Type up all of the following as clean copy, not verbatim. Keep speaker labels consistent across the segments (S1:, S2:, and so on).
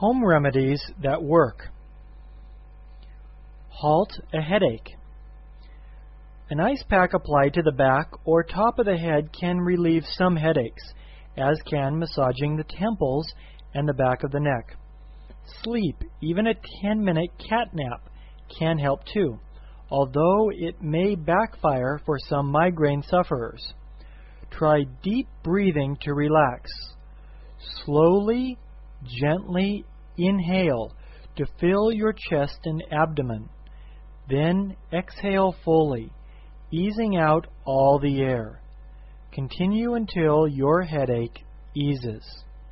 S1: Home remedies that work. Halt a headache. An ice pack applied to the back or top of the head can relieve some headaches, as can massaging the temples and the back of the neck. Sleep, even a 10-minute cat nap, can help too, although it may backfire for some migraine sufferers. Try deep breathing to relax. Slowly, gently inhale to fill your chest and abdomen. Then exhale fully, easing out all the air. Continue until your headache eases.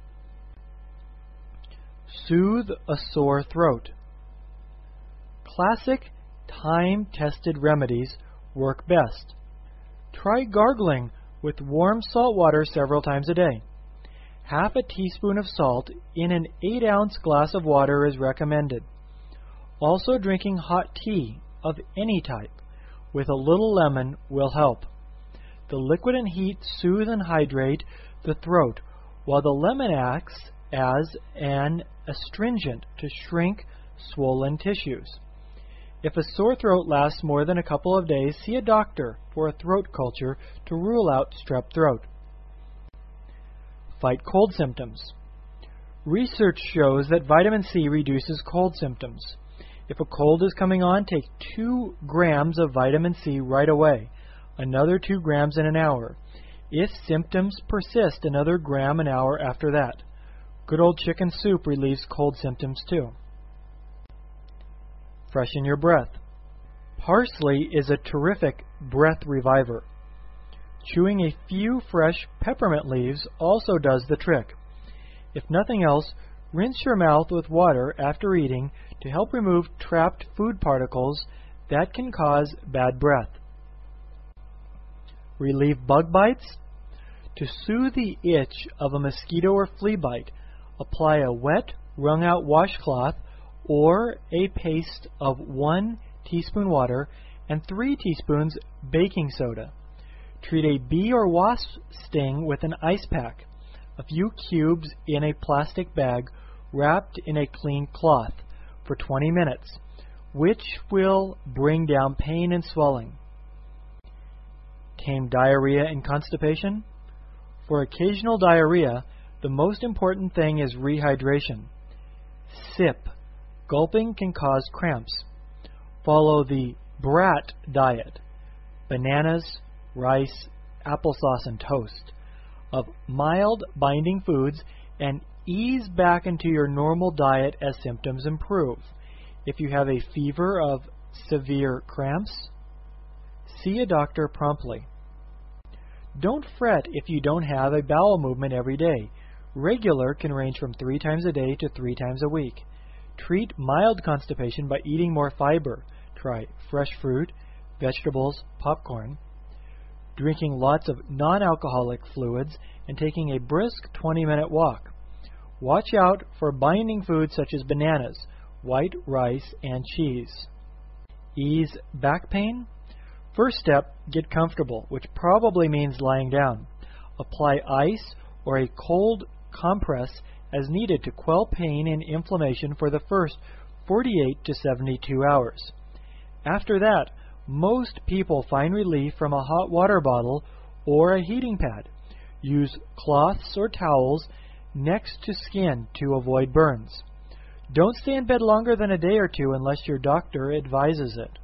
S1: Soothe a sore throat. Classic, time-tested remedies work best. Try gargling with warm salt water several times a day. Half a teaspoon of salt in an 8-ounce glass of water is recommended. Also, drinking hot tea of any type with a little lemon will help. The liquid and heat soothe and hydrate the throat, while the lemon acts as an astringent to shrink swollen tissues. If a sore throat lasts more than a couple of days, see a doctor for a throat culture to rule out strep throat. Fight cold symptoms. Research shows that vitamin C reduces cold symptoms. If a cold is coming on, take 2 grams of vitamin C right away, another 2 grams in an hour. If symptoms persist, another gram an hour after that. Good old chicken soup relieves cold symptoms too. Freshen your breath. Parsley is a terrific breath reviver. Chewing a few fresh peppermint leaves also does the trick. If nothing else, rinse your mouth with water after eating to help remove trapped food particles that can cause bad breath. Relieve bug bites. To soothe the itch of a mosquito or flea bite, apply a wet, wrung-out washcloth or a paste of 1 teaspoon water and 3 teaspoons baking soda. Treat a bee or wasp sting with an ice pack, a few cubes in a plastic bag wrapped in a clean cloth for 20 minutes, which will bring down pain and swelling. Tame diarrhea and constipation. For occasional diarrhea, the most important thing is rehydration. Sip. Gulping can cause cramps. Follow the BRAT diet, bananas, rice, applesauce, and toast, of mild binding foods, and ease back into your normal diet as symptoms improve. If you have a fever of severe cramps, see a doctor promptly. Don't fret if you don't have a bowel movement every day. Regular can range from 3 times a day to 3 times a week. Treat mild constipation by eating more fiber. Try fresh fruit, vegetables, popcorn, drinking lots of non-alcoholic fluids, and taking a brisk 20-minute walk. Watch out for binding foods such as bananas, white rice, and cheese. Ease back pain. First step, get comfortable, which probably means lying down. Apply ice or a cold compress as needed to quell pain and inflammation for the first 48 to 72 hours. After that, most people find relief from a hot water bottle or a heating pad. Use cloths or towels next to skin to avoid burns. Don't stay in bed longer than a day or two unless your doctor advises it.